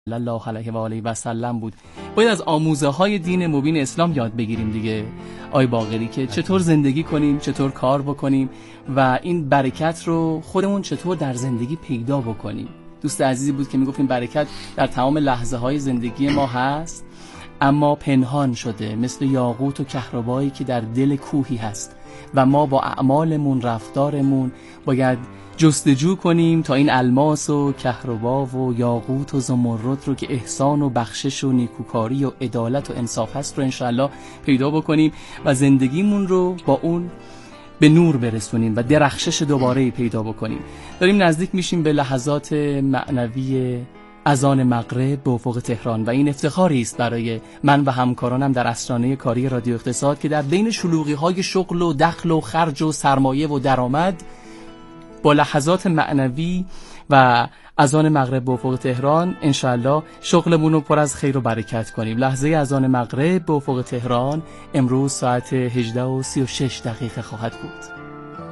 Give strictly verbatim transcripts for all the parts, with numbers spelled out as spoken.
الله علیه و آله و سلم بود. باید از آموزه های دین مبین اسلام یاد بگیریم دیگه آی باقری، که چطور زندگی کنیم، چطور کار بکنیم و این برکت رو خودمون چطور در زندگی پیدا بکنیم. دوست عزیزی بود که میگفت این برکت در تمام لحظه های زندگی ما هست، اما پنهان شده مثل یاقوت و کهربایی که در دل کوهی هست و ما با اعمالمون، رفتارمون باید جستجو کنیم تا این الماس و کهربا و یاقوت و زمرد رو که احسان و بخشش و نیکوکاری و عدالت و انصاف هست رو انشاءالله پیدا بکنیم و زندگیمون رو با اون به نور برسونیم و درخشش دوباره پیدا بکنیم. داریم نزدیک میشیم به لحظات معنوی اذان مغرب به افق تهران و این افتخاری است برای من و همکارانم در اسرانه کاری رادیو اقتصاد که در بین شلوغی‌های شغل و دخل و خرج و سرمایه و درآمد با لحظات معنوی و اذان مغرب به افق تهران انشاءالله شغلمون رو پر از خیر و برکت کنیم. لحظه اذان مغرب به افق تهران امروز ساعت هجده و سی و شش دقیقه خواهد بود.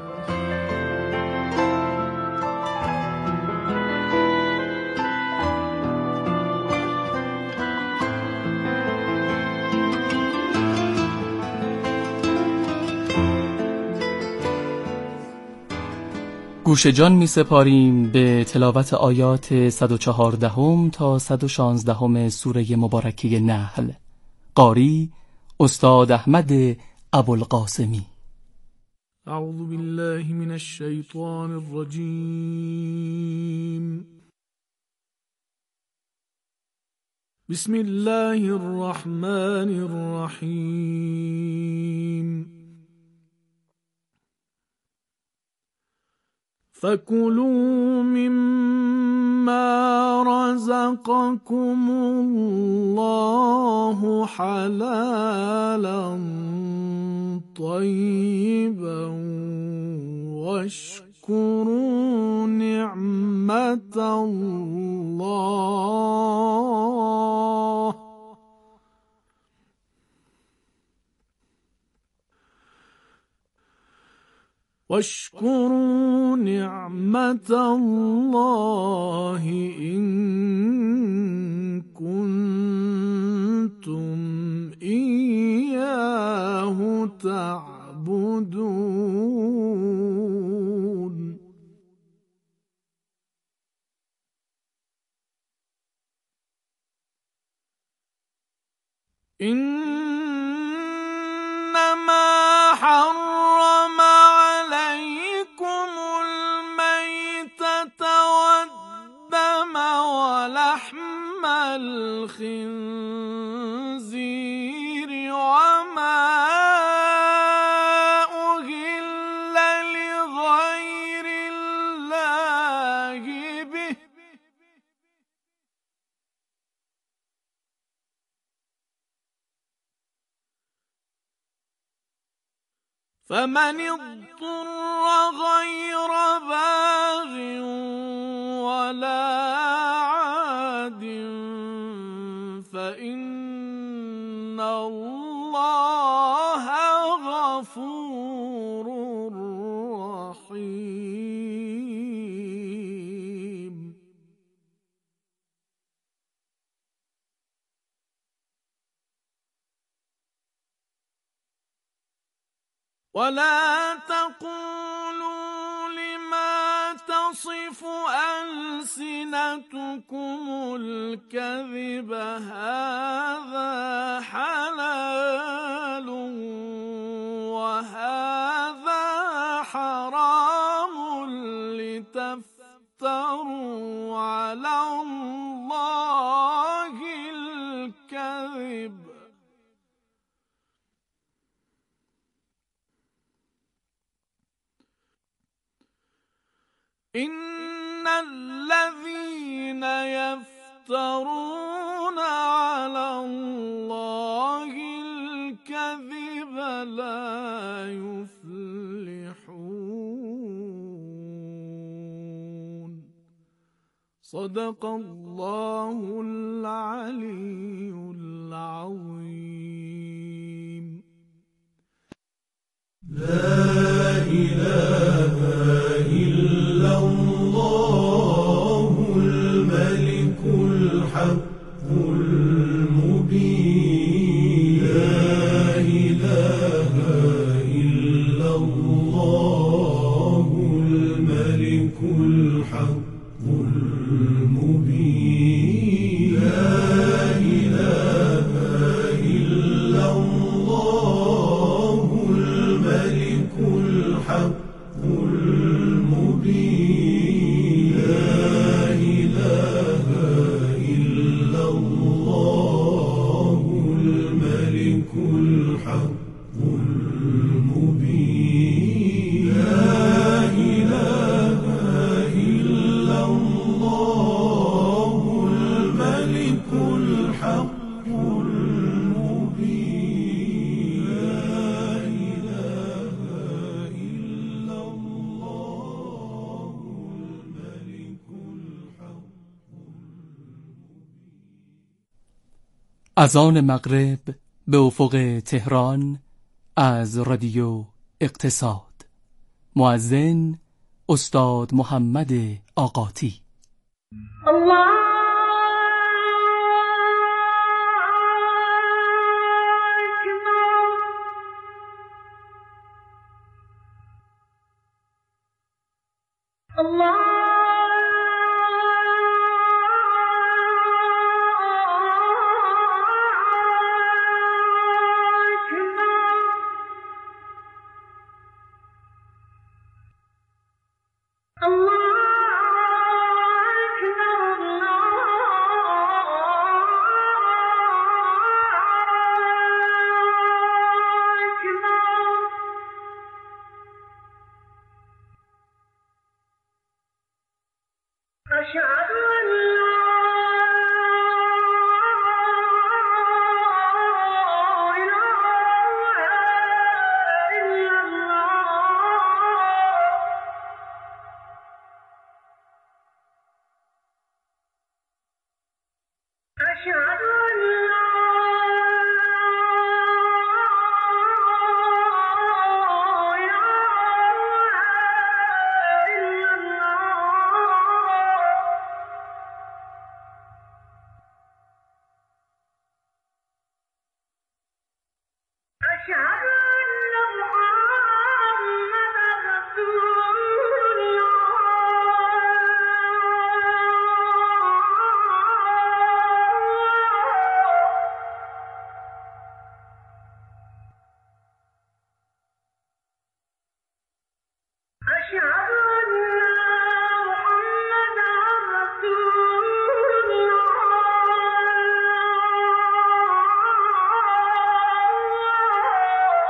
گوش جان می سپاریم به تلاوت آیات صد و چهاردهم تا صد و شانزدهم سوره مبارکه نحل. قاری استاد احمد ابوالقاسمی. اعوذ بالله من الشیطان الرجیم. بسم الله الرحمن الرحیم. فَكُلُوا مِمَّا رَزَقَكُمُ اللَّهُ حَلَالًا طَيِّبًا وَاشْكُرُوا نِعْمَةَ اللَّهِ واشكروا نعمة الله إن كنتم إياه تعبدون. إنما حرم والدم ولحم الخنزير وما أهل لغير الله به فمن اضطر غير باغ ولا عاد فإن الله غفور رحيم. ولا تقولوا لما تصف ألسنتكم الكذب هذا حلال وهذا حرام لتفتروا على الله الكذب إن الذين يفترون على الله الكذب لا يفلحون. صدق الله العلي العظيم. لا إله إلا الله الملك الحق المبين لا إله إلا الله الملك الحق المبين لا إله إلا الله الملك الحق المبين لا إله إلا الله الملك الحق المبين لا إله إلا الله الملك الحق المبين لا إله إلا الله الملك الحق. اذان مغرب به افق تهران از رادیو اقتصاد. مؤذن استاد محمد آقاتی. الله أكبر الله أشهد أن لا إله إلا الله أشهد أن لا أشهد أن محمدًا رسول الله أشهد أن محمدًا رسول الله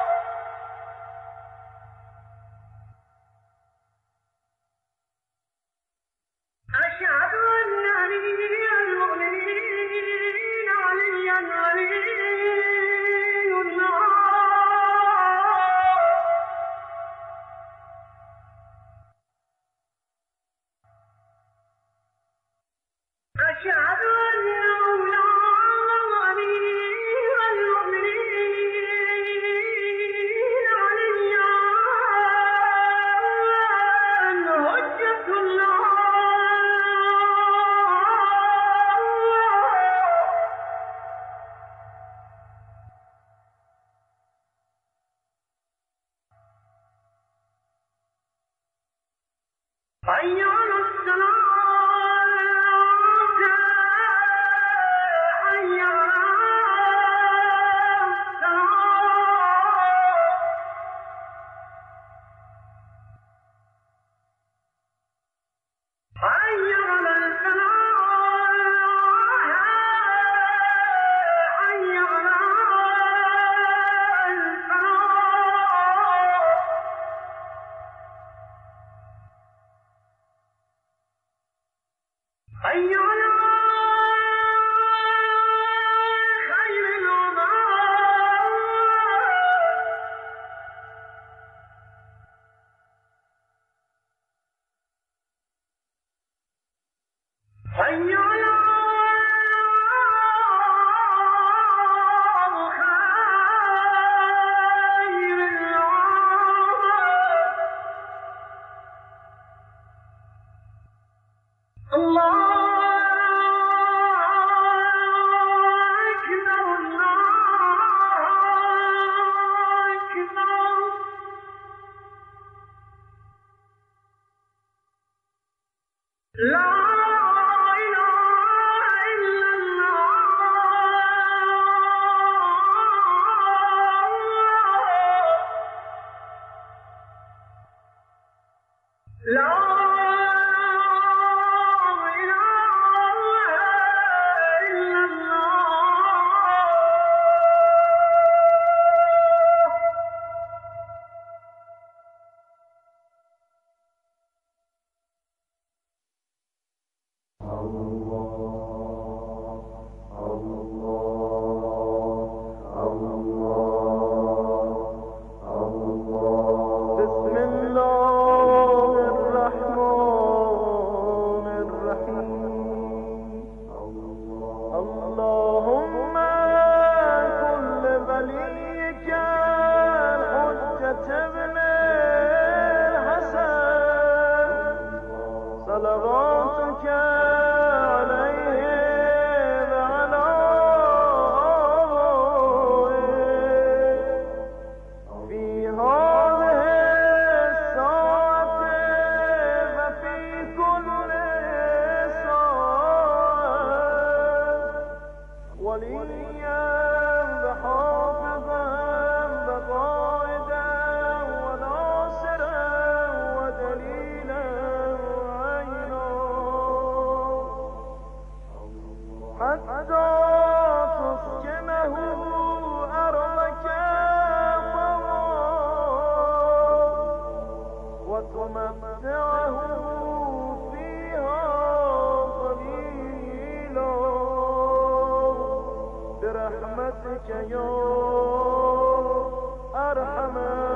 اللهم كل وليك الحجة ابن الحسن صلواتك عليه وعلى آله في هذه الساعة وفي كل وليا وحافظا وقائدا وناصرا ودليلا وعينا حتى تسكنه أرضك طوعا وتمتعه فيها قليلا برحمتك يا أرحم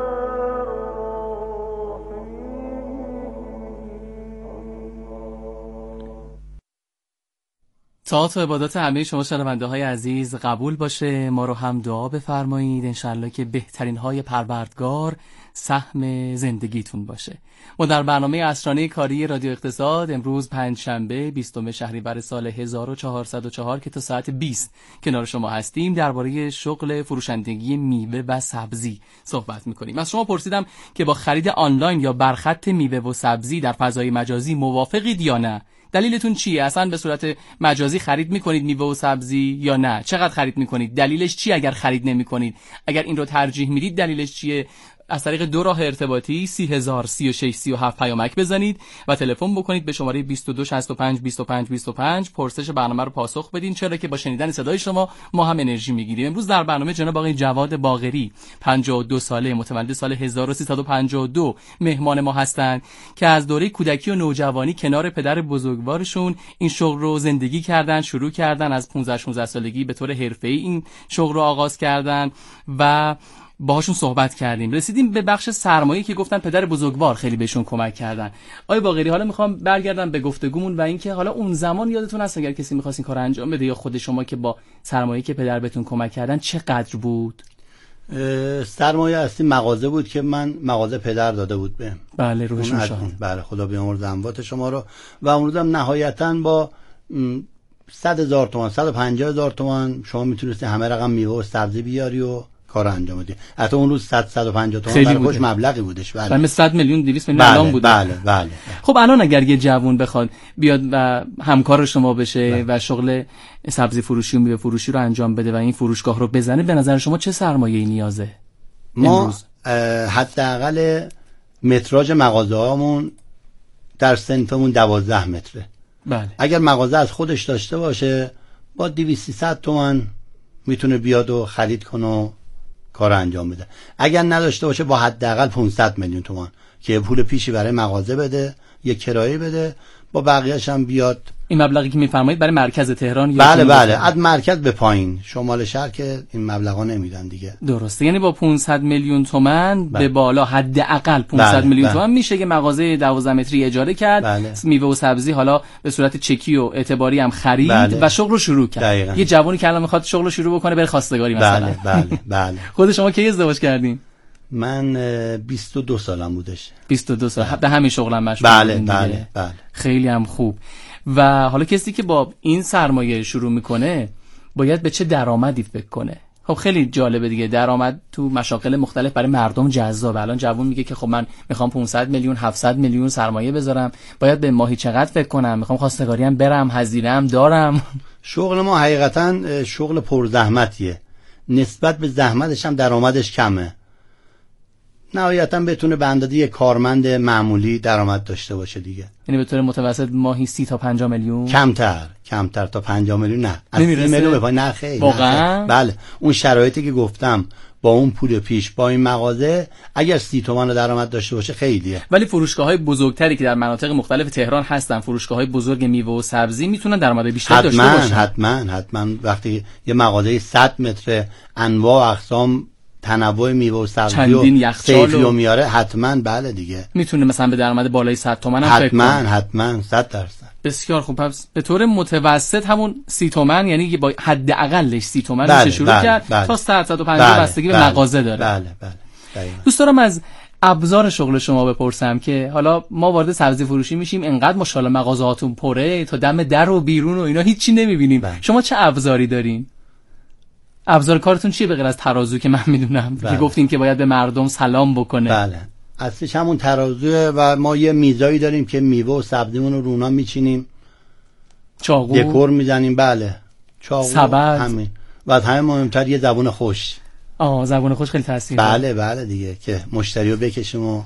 الراحمين. طاعت و عبادات همه شما شنونده های عزیز قبول باشه. ما رو هم دعا بفرمایید انشالله که بهترین های پروردگار سهم زندگیتون باشه. ما در برنامه عصرانه کاری رادیو اقتصاد امروز پنجشنبه بیستم شهریور سال هزار و چهارصد و چهار که تا ساعت بیست کنار شما هستیم درباره شغل فروشندگی میوه و سبزی صحبت میکنیم. از شما پرسیدم که با خرید آنلاین یا برخط میوه و سبزی در فضای مجازی موافقید یا نه؟ دلیلتون چیه؟ اصلا به صورت مجازی خرید میکنید میوه و سبزی یا نه؟ چقدر خرید میکنید؟ دلیلش چیه اگر خرید نمیکنید؟ اگر این رو ترجیح میدید دلیلش چیه؟ از طریق دو راه ارتباطی سی هزار سی و شش سی و هفت پیامک بزنید و تلفن بکنید به شماره بیست و دو شصت و پنج بیست و پنج بیست و پنج پرسش برنامه رو پاسخ بدین، چرا که با شنیدن صدای شما ما هم انرژی میگیریم. امروز در برنامه جناب آقای جواد باقری پنجاه و دو ساله متولد سال هزار و سیصد و پنجاه و دو مهمان ما هستند که از دوره کودکی و نوجوانی کنار پدر بزرگوارشون این شغل رو زندگی کردن، شروع کردن از پانزده شانزده سالگی به طور حرفه‌ای این شغل رو آغاز کردن و باهاشون صحبت کردیم. رسیدیم به بخش سرمایه که گفتن پدر بزرگوار خیلی بهشون کمک کردن. آقای باقری حالا میخوام برگردم به گفتگومون و اینکه حالا اون زمان یادتون هست اگر کسی می‌خواست این کارو انجام بده یا خود شما که با سرمایه‌ای که پدر بهتون کمک کردن چقدر بود؟ سرمایه اصلی مغازه بود که من مغازه پدر داده بود بهم. بله روحشون شاد. بله خدا بیامرز اموات شما رو. و اون روزم نهایتاً با صد هزار تومان صد و پنجاه هزار تومان شما میتونستی همه رقم میوه و سبزی بیاری و کار انجام بدی. حتی اون روز صد صد و پنجاه تومان برای خوش مبلغی بودش. بله مثلا صد میلیون دویست میلیون الان بود. بله بله. خب الان اگر یه جوون بخواد بیاد و همکار شما بشه بله. و شغل سبزی فروشی و میوه فروشی رو انجام بده و این فروشگاه رو بزنه، به نظر شما چه سرمایه‌ای نیازه؟ ما حداقل متراژ مغازه‌هامون در صنفمون دوازده متره. بله. اگر مغازه از خودش داشته باشه با دویست سیصد تومان میتونه بیاد و خرید کنه و کار انجام بده. اگر نداشته باشه با حداقل پانصد میلیون تومان که پول پیشی برای مغازه بده، یه کرایه بده، با بقیه‌اش هم بیاد. این مبلغی که میفرمایید برای مرکز تهران یا بله بله از مرکز به پایین شمال شهر که این مبلغا نمیدن دیگه. درسته، یعنی با پانصد میلیون تومان به بالا حداقل پانصد بله. میلیون بله. تومان میشه که مغازه دوازده متری اجاره کرد بله. میوه و سبزی حالا به صورت چکی و اعتباری هم خرید بله. و شغل رو شروع کرد. دقیقا. یه جوونی که الان میخواد شغل رو شروع بکنه بره خواستگاری مثلا. بله بله بله. خود شما کی ازدواج کردین؟ من بیست و دو سالم بودش. بیست و دو سال به همین شغلم مشغول بله بله بله. خیلی هم خوب. و حالا کسی که با این سرمایه شروع میکنه باید به چه درآمدی فکر کنه؟ خب خیلی جالبه دیگه، درآمد تو مشاغل مختلف برای مردم جذابه. الان جوون میگه که خب من میخوام پانصد میلیون هفتصد میلیون سرمایه بذارم، باید به ماهی چقدر فکر کنم؟ میخوام خواستگاری هم برم، هزینه هم دارم. شغل ما حقیقتا شغل پرزحمتیه، نسبت به زحمتش هم درآمدش کمه. نهایتاً بتونه به اندازه یک کارمند معمولی درآمد داشته باشه دیگه. یعنی به طور متوسط ماهی سی تا پنجاه میلیون؟ کمتر کمتر تا پنجاه میلیون نه. از سی میلیون به پایین نه خیلی. واقعا؟ بله اون شرایطی که گفتم با اون پول پیش با این مغازه اگر سی تومن رو درآمد داشته باشه خیلیه. ولی فروشگاه‌های بزرگتری که در مناطق مختلف تهران هستن، فروشگاه‌های بزرگ میوه و سبزی، میتونن درآمد بیشتری داشته باشن. حتما حتما حتما. وقتی یه مغازه صد متر انواع و اقسام تنوع میوه و سبزی چندین و یخچال سیفی و- و میاره حتما بله دیگه میتونه مثلا به درآمد بالای صد تومن هم فکر حتما کنه. حتما صد درصد. بسیار خوب. پس به طور متوسط همون سی تومن، یعنی با حداقلش سی تومن بله، میشه شروع بله، کرد بله. تا صد و پنجاه بله، بستگی به بله، مغازه داره. بله بله دقیقاً. دوست دارم از ابزار شغل شما بپرسم که حالا ما وارد سبزی فروشی میشیم، انقدر ماشاءالله مغازه‌هاتون پره تا دم در و بیرون و اینا هیچی نمیبینیم. بله. شما چه ابزاری دارین؟ ابزار کارتون چیه به غیر از ترازو که من میدونم بله. که گفتین که باید به مردم سلام بکنه؟ بله اصلش همون ترازوه و ما یه میزایی داریم که میوه و سبزیمون رو رونا میچینیم، چاقو، دکور میزنیم. بله چاقو سبد. همین. و از همه مهمتر یه زبون خوش. آه زبون خوش خیلی تاثیر داره. بله بله دیگه که مشتری رو بکشیم و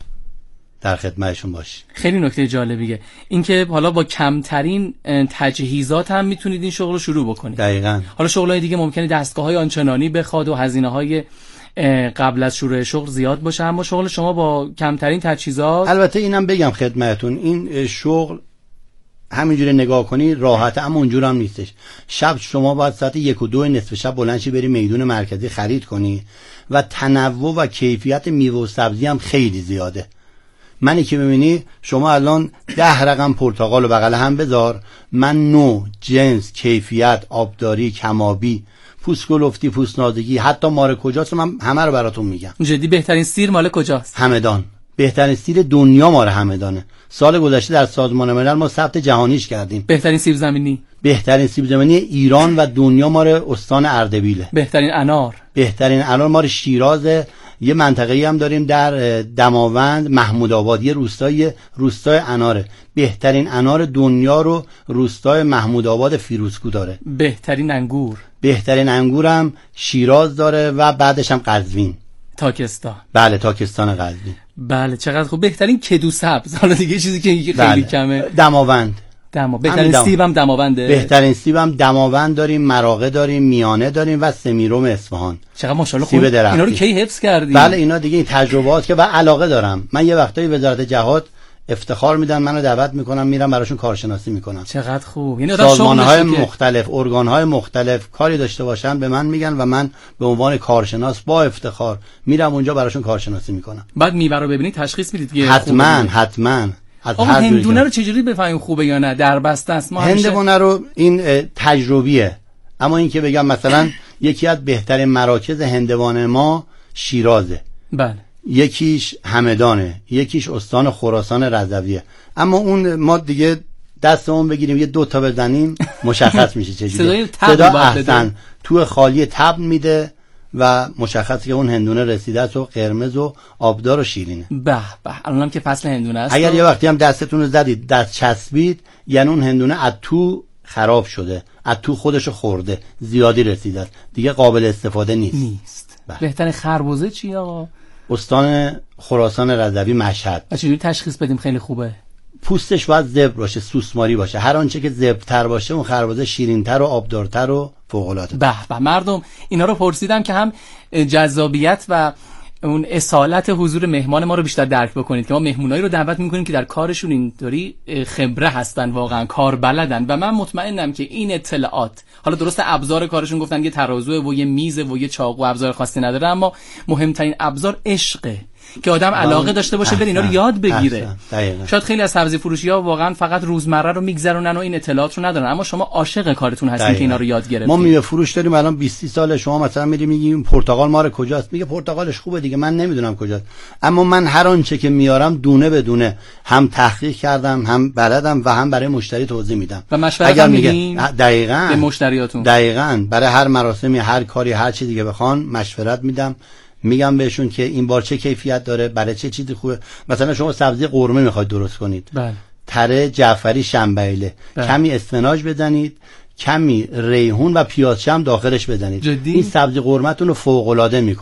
در خدمتشون باشیم. خیلی نکته جالبیه اینکه حالا با کمترین اه، تجهیزات هم میتونید این شغل رو شروع بکنید. دقیقاً. حالا شغلای دیگه ممکنه دستگاه‌های آنچنانی بخواد و هزینه‌های اه، قبل از شروع شغل زیاد باشه، اما شغل شما با کمترین تجهیزات. البته اینم بگم خدمتتون، این شغل همینجوری نگاه کنی راحته، اما اونجور هم نیستش. شب شما باید ساعت یک و دو نصف شب بلند شی بری میدون مرکزی خرید کنی و تنوع و کیفیت میوه و سبزی هم خیلی زیاده. منی که ببینی شما الان ده رقم پرتقال و بغل هم بذار، من نوع، جنس، کیفیت، آبداری، کمابی، پوست گلفتی، پوست نازکی، حتی مار کجاست من همه رو براتون میگم. جدی بهترین سیر مال کجاست؟ همدان. بهترین سیر دنیا مال همدانه. سال گذشته در سازمان ملل ما ثبت جهانیش کردیم. بهترین سیب زمینی؟ بهترین سیب زمینی ایران و دنیا مال استان اردبیله. بهترین انار؟ بهترین انار مال شیراز. یه منطقه‌ای هم داریم در دماوند، محمود آباد، یه روستای روستای اناره. بهترین انار دنیا رو روستای محمود آباد فیروزکو داره. بهترین انگور؟ بهترین انگورم شیراز داره و بعدش هم قزوین. تاکستان؟ بله تاکستان قزوین. بله چقدر خوب. بهترین کدو سبز؟ حالا دیگه چیزی که خیلی بله. کمه. دماوند. دما. بهترین دم... سیبم دماونده؟ بهترین سیبم دماوند داریم، مراغه داریم، میانه داریم و سمیروم اصفهان. چقدر ماشاءالله سیب خوب. درختی. اینا رو کی حفظ کردی؟ بله اینا دیگه این تجربات که و علاقه دارم. من یه وقتایی وزارت جهاد افتخار میدن، منو دعوت میکنم میرم براشون کارشناسی میکنم. چقدر خوب. یعنی آدم سازمان‌های شغلشه که مختلف، ارگان‌های مختلف کاری داشته باشن به من میگن و من به عنوان کارشناس با افتخار میرم اونجا براشون کارشناسی میکنم. بعد میوه رو ببینید تشخیص میدید که حتما خوبه. حتما. از آقا هر جوری هندونه که- رو چجوری بفهمیم خوبه یا نه؟ در بسته است. ما همیشه هندونه رو این اه، تجربیه. اما این که بگم مثلا یکی از بهترین مراکز هندوانه ما شیرازه، بله یکیش همدانه، یکیش استان خراسان رضویه. اما اون ما دیگه دستمون بگیریم یه دو تا بزنیم مشخص میشه چجوری. صدای تبل صدا باید بده. احسن تو خالی تبل میده و مشخصه که اون هندونه رسیده است و قرمز و آبدار و شیرینه. به به. الانم که فصل هندونه است. اگر یه وقتی هم دستتون رو زدید دست چسبید یعنی اون هندونه از تو خراب شده، از تو خودشو خورده، زیادی رسیده است، دیگه قابل استفاده نیست. نیست. بله. بهترین خربزه چی آقا؟ استان خراسان رضوی مشهد. و چجوری تشخیص بدیم خیلی خوبه؟ پوستش باید زبر باشه، سوسماری باشه. هر آنچه که زبرتر باشه اون خربزه شیرینتر و آبدارتر و فوق العاده. به به. مردم اینا رو پرسیدم که هم جذابیت و اون اصالت حضور مهمان ما رو بیشتر درک بکنید که ما مهمونایی رو دعوت می‌کنیم که در کارشون اینطوری خبره هستن، واقعا کار بلدن و من مطمئنم که این اطلاعات، حالا درست ابزار کارشون گفتن یه ترازو و یه میز و یه چاقو ابزار خاصی نداره، اما مهمترین ابزار عشقه که آدم علاقه داشته باشه بره اینا رو یاد بگیره. شاید خیلی از سبزی فروشی‌ها واقعا فقط روزمره رو میگذرونن و این اطلاعات رو ندارن، اما شما عاشق کارتون هستین دقیقا. که اینا رو یاد گرفتین. ما میوه فروش داریم الان بیست ساله. شما مثلا میری میگیم پرتقال مال کجاست، میگه پرتقالش خوبه دیگه، من نمیدونم کجاست. اما من هر آنچه که میارم دونه به دونه هم تحقیق کردم، هم بلدم و هم برای مشتری توضیح میدم. و مشورت هم میدین دقیقاً به مشتریاتون. دقیقاً برای هر مراسمی، هر کاری، هر چیزی که بخوان مشورت میدم، میگم بهشون که این بار چه کیفیت داره، برای چه چیزی خوبه. مثلا شما سبزی قرمه میخواید درست کنید، بله. تره جعفری شنبیله، بله. کمی اسفناج بزنید، کمی ریحون و پیازچه هم داخلش بزنید. جدی؟ این سبزی قرمتون رو فوق العاده میکنه.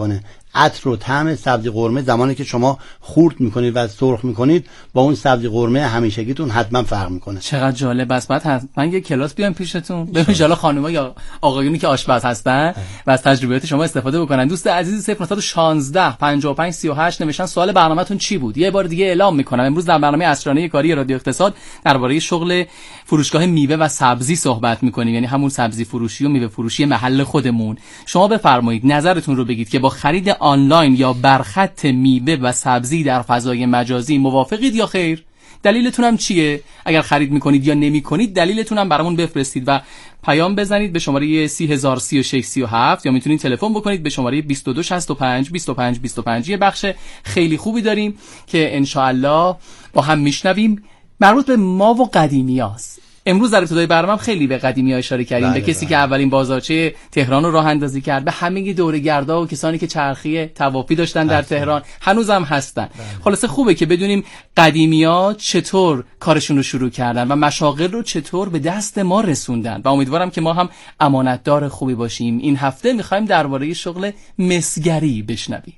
عطر و طعم سبزی قرمه زمانی که شما خورد میکنید و سرخ میکنید با اون سبزی قرمه همیشگیتون حتما فرق میکنه. چقدر جالب است. بعد حتما یه کلاس بیام پیشتون ببینید ان شاء الله خانم‌ها یا آقایونی که آشپز هستن و از تجربیات شما استفاده بکنن. دوست عزیز صفر نه یک شش پنج پنج سه هشت نوشتن سوال برنامه‌تون چی بود؟ یه بار دیگه اعلام میکنم امروز در برنامه عصرانه کاری رادیو اقتصاد درباره شغل فروشگاه میوه و سبزی صحبت میکنیم، یعنی همون سبزی فروشی و میوه فروشی محل خودمون. شما بفرمایید نظرتون رو بگید که با خرید آنلاین یا برخط میوه و سبزی در فضای مجازی موافقید یا خیر؟ دلیلتون هم چیه؟ اگر خرید میکنید یا نمیکنید دلیلتون هم برامون بفرستید و پیام بزنید به شماره سی هزار سی و شش سی و هفت یا میتونید تلفن بکنید به شماره بیست و دو شصت و پنج بیست و پنج بیست و پنج. یه بخش خیلی خوبی داریم که ان شاء الله با هم میشنویم مربوط به ما و قدیمیاست. امروز در ابتدای برنامه خیلی به قدیمی‌ها اشاره کردیم، به کسی که اولین بازارچه تهران رو راه اندازی کرد، به همه دوره‌گردا و کسانی که چرخی طوافی داشتن در تهران هنوزم هستن. خلاصه خوبه که بدونیم قدیمی‌ها چطور کارشون رو شروع کردن و مشاغل رو چطور به دست ما رسوندن و امیدوارم که ما هم امانتدار خوبی باشیم. این هفته می‌خوایم درباره شغل مسگری بشنویم.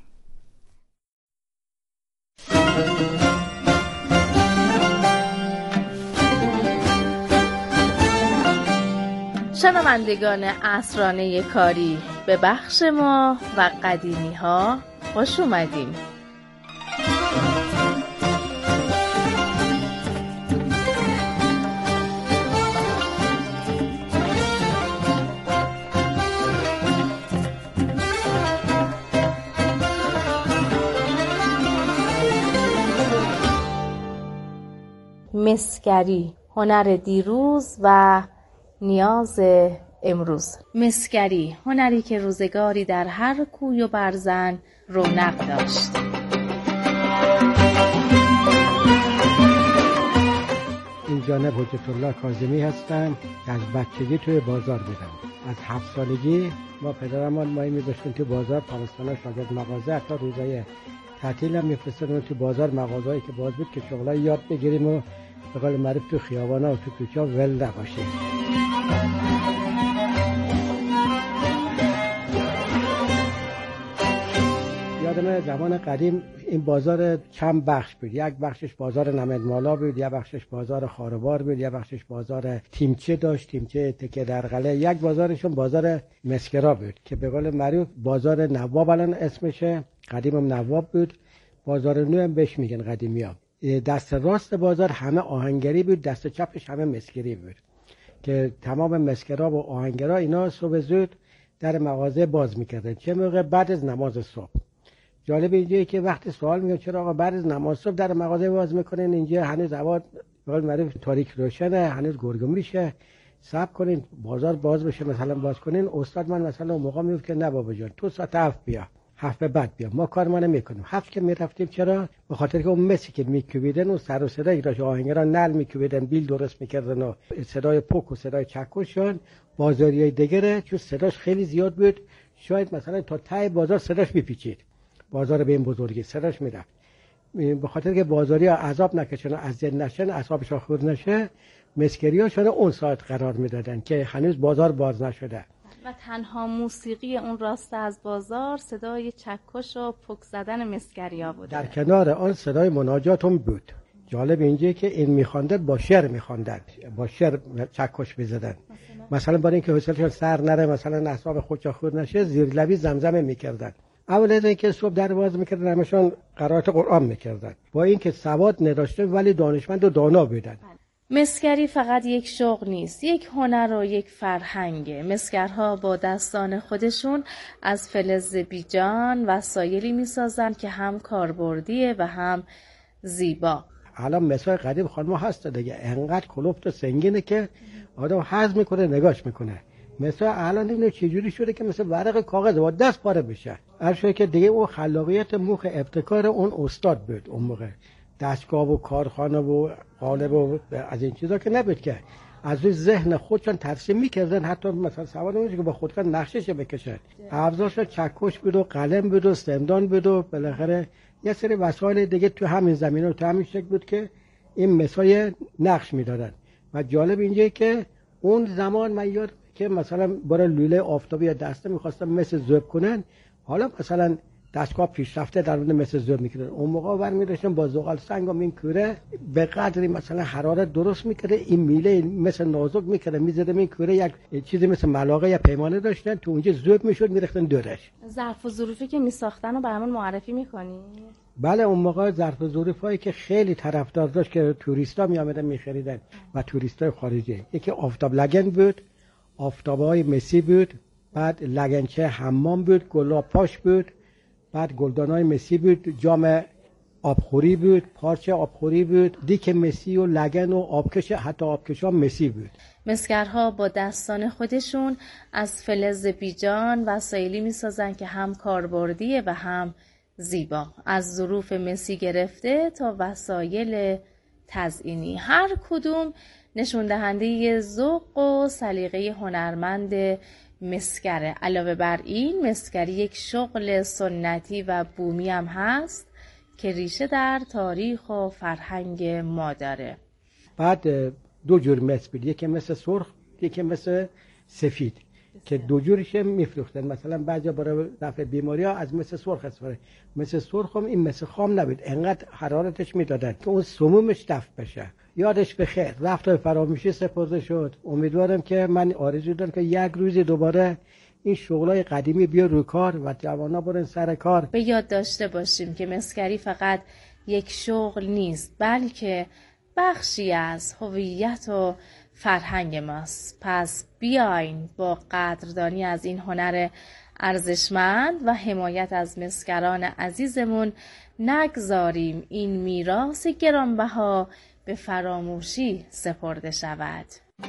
شنوندگان عصرانه کاری، به بخش ما و قدیمی ها خوش اومدین. مسگری، هنر دیروز و نیاز امروز. مسگری، هنری که روزگاری در هر کوی و برزن رونق داشت. این جانب حجت الله کاظمی هستم که از بچگی توی بازار بودم. از هفت سالگی ما پدرمان مایی می‌داشتیم توی بازار، پاکستانا شاگرد مغازه، حتی روزای تعطیل هم می‌فرستادن تو بازار، مغازه‌ای که باز بود که شغلای یاد بگیریم و به قول معروف تو خیابانا و تو کوچه‌ها ول نباشیم. یادم زمان قدیم این بازار چند بخش بود. یک بخشش بازار نمدمالا بود، یک بخشش بازار خاروبار بود، یک بخشش بازار تیمچه داشت، تیمچه تکه در غله، یک بازارشون بازار مسکرا بود که به قول معروف بازار نواب الان اسمشه، قدیم هم نواب بود. بازار نو هم بهش میگن قدیمی‌ها. دست راست بازار همه آهنگری بود، دست چپش همه مسکری بود که تمام مسکرا و آهنگرا اینا صبح زود در مغازه باز میکردن. چه موقع؟ بعد از نماز صبح. جالب اینجایه که وقتی سوال میگه چرا آقا بعد از نماز صبح در مغازه باز میکنین، اینجا هنوز هوا به قول معروف تاریک روشنه، هنوز گرگم میشه، صبر کنین بازار باز بشه مثلا باز کنین. استاد من مثلا اون موقع میگفت که نه بابا جان تو ساعت هفت بیا، هفت بعد بیا، ما کار ما نمیکنیم. هفت که میرفتیم چرا؟ به خاطر که اون مسی که میکوبیدن و سر و صدایی داشت، آهنگرا نل میکوبیدن، بیل درست میکردن و صدای پوک و صدای چکشون. بازاریای دیگه چون صداش خیلی زیاد بود شاید مثلا تا ته بازار صداش میپیچید، بازار به این بزرگی صداش میرفت. به خاطر که بازاریا عذاب نکشن، اذیت نشن، اعصابشون خورد نشه، مسکریاشون اون ساعت قرار میدادن که هنوز بازار باز نشده و تنها موسیقی اون راسته از بازار صدای چکش و پک زدن مسگریا بوده. در کنار آن صدای مناجات هم بود. جالب اینجایی که این میخواندن با شعر میخواندن، با شعر چکش میزدن. مثلا, مثلا برای اینکه حوصله‌شون سر نره، مثلا اعصاب خودشون خورد نشه، زیر لبی زمزمه میکردن. اول از اینکه صبح در باز میکردن همشون قرائت قرآن میکردن، با اینکه سواد نداشتن ولی دانشمند و دانا بودن. مسگری فقط یک شغل نیست، یک هنر و یک فرهنگه. مسگرها با دستان خودشون از فلز بیجان وسایلی میسازن که هم کاربردیه و هم زیبا. الان مسای قدیم خانم هست دیگه، انقدر کلفت و سنگینه که آدم هضم میکنه نگاش میکنه. مثلا الان اینو چجوری شده که مثل ورق کاغذ با دست پاره بشه. البته که دیگه اون خلاقیت موخ ابتکار اون استاد بود اون موقع. دستگاه و کارخانه و قالب و از این چیزا که نبود که از روی ذهن خودشون ترسیم میکردن. حتی مثلا سواد اونجا که با خودکار نقشش بکشن، ابزارش چکش بود و قلم بود و سندان بود و بالاخره یه سری وسایل دیگه تو همین زمینه و تو همین شکل بود که این مسای نقش میدادن. و جالب اینجاست که اون زمان من یاد که مثلا برای لوله آفتابی یا دسته میخواستم مثل ذوب کنن، حالا مثلا دستگاه پیشرفته در اون مثل زوب میکردن. اون موقع برمی داشتن با زغال سنگ و این کوره به قدری مثلا حرارت درست میکرده، این میله مثل نازک میکرده میزدن این کوره یک چیزی مثل ملاقه یا پیمانه داشتن تو اونجا زوب میشد میرختن دورش. ظرف و ظروفی که میساختن رو برامون معرفی میکنی؟ بله اون موقع ظرف و ظروفایی که خیلی طرفدار داشت که توریستا می اومدن میخریدن و توریستای خارجی، یکی آفتاب لگن بود، آفتابای مسی بود، بعد لگنچه حمام بود، گلاب پاش بود، بعد گلدانای مسی بود، جام آبخوری بود، پارچه آبخوری بود، دیک مسی و لگن و آبکش، حتی آبکش ها مسی بود. مسگرها با دستان خودشون از فلز بیجان وسایلی میسازن که هم کاربردیه و هم زیبا، از ظروف مسی گرفته تا وسایل تزئینی، هر کدوم نشون دهنده ذوق و سلیقه هنرمند مسگره. علاوه بر این مسگری یک شغل سنتی و بومی هم هست که ریشه در تاریخ و فرهنگ ما داره. بعد دو جور مس بود، یکی مثل سرخ یکی مثل سفید که دو جورش میفروختن. مثلا بعضیا برای رفع بیماری ها از مثل سرخ استفاده. مثل سرخ هم این مثل خام نبود، انقدر حرارتش میدادن که اون سمومش دفع بشه. یادش بخیر، رفت و فراموشی سپرده شد. امیدوارم که من آرزو دارم که یک روزی دوباره این شغلای قدیمی بیا رو کار و جوانا برن سر کار. به یاد داشته باشیم که مسگری فقط یک شغل نیست، بلکه بخشی از هویت و فرهنگ ماست. پس بیاین با قدردانی از این هنر ارزشمند و حمایت از مسگران عزیزمون نگذاریم این میراث گرانبها به فراموشی سپرده شود.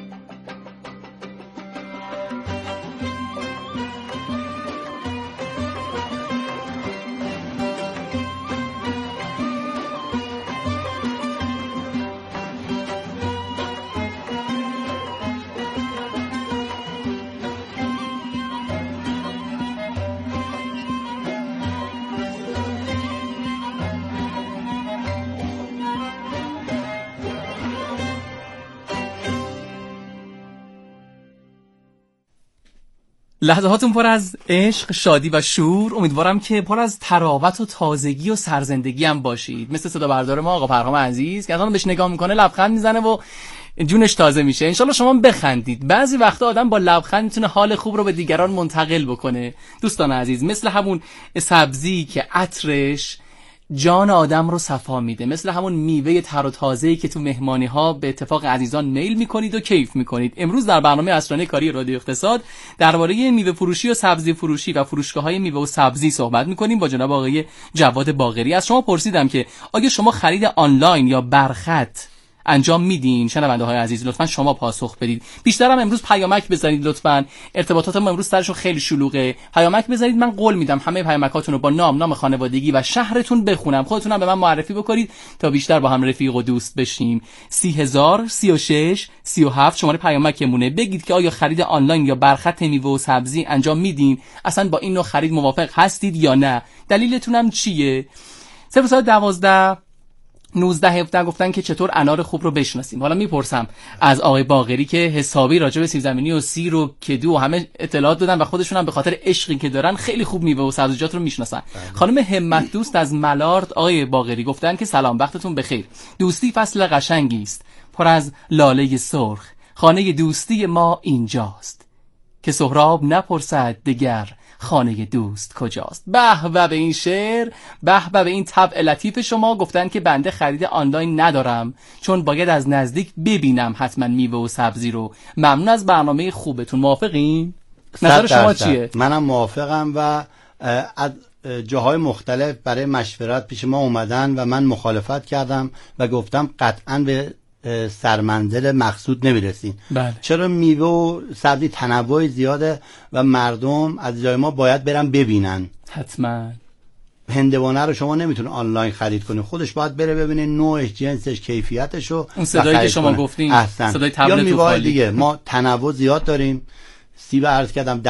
لحظاتون پر از عشق، شادی و شور، امیدوارم که پر از تراوت و تازگی و سرزندگی هم باشید. مثل صدا بردار ما آقا پرهام عزیز که الان بهش نگاه میکنه لبخند میزنه و جونش تازه میشه. انشالله شما بخندید. بعضی وقتا آدم با لبخند میتونه حال خوب رو به دیگران منتقل بکنه. دوستان عزیز، مثل همون سبزی که عطرش جان آدم رو صفا میده، مثل همون میوه تر و تازه‌ای که تو مهمانی ها به اتفاق عزیزان میل میکنید و کیف میکنید. امروز در برنامه اسرانه کاری رادیو اقتصاد درباره میوه فروشی و سبزی فروشی و فروشگاه‌های میوه و سبزی صحبت میکنیم با جناب آقای جواد باقری. از شما پرسیدم که آیا شما خرید آنلاین یا برخط انجام میدین؟ شنونده های عزیز لطفاً شما پاسخ بدید. بیشترم امروز پیامک بزنید لطفاً. ارتباطات ما امروز سرشون خیلی شلوغه. پیامک بزنید، من قول میدم همه پیامکاتون رو با نام، نام خانوادگی و شهرتون بخونم. خودتونم به من معرفی بکنید تا بیشتر با هم رفیق و دوست بشیم. سی هزار سی و شش سی و هفت شماره پیامکمونه. بگید که آیا خرید آنلاین یا برخط میوه و سبزی انجام میدین؟ اصلا با این نوع خرید موافق هستید یا نه؟ دلیلتون هم چیه؟ صفر دوازده نوزده هفده گفتن که چطور انار خوب رو بشناسیم. حالا میپرسم از آقای باقری که حسابی راجع به سیب زمینی و سیر و کدو و همه اطلاعات دادن و خودشون هم به خاطر عشقی که دارن خیلی خوب میوه و سبزیجات رو میشناسن. خانم همت دوست از ملارد آقای باقری گفتن که سلام، وقتتون بخیر. دوستی فصل قشنگی است پر از لاله سرخ، خانه دوستی ما اینجاست که سهراب نپرسد دگر خانه دوست کجاست. به به به این شعر، به به به این طبع لطیف شما. گفتن که بنده خرید آنلاین ندارم چون باید از نزدیک ببینم حتما میوه و سبزی رو. ممنون از برنامه خوبتون. موافقین؟ نظر شما چیه؟ منم موافقم و از جاهای مختلف برای مشورت پیش ما اومدن و من مخالفت کردم و گفتم قطعاً به سرمنزل مقصود نمیرسین. بله. چرا میوه و سبزی تنوع زیاده و مردم از جای ما باید برن ببینن. حتما هندوانه رو شما نمیتونه آنلاین خرید کنی، خودش باید بره ببینه نوعش، جنسش، کیفیتش رو. اون صدایی که شما گفتین، صدای تبلت یا میوه و دیگه ما تنوع زیاد داریم. سیب عرض کردم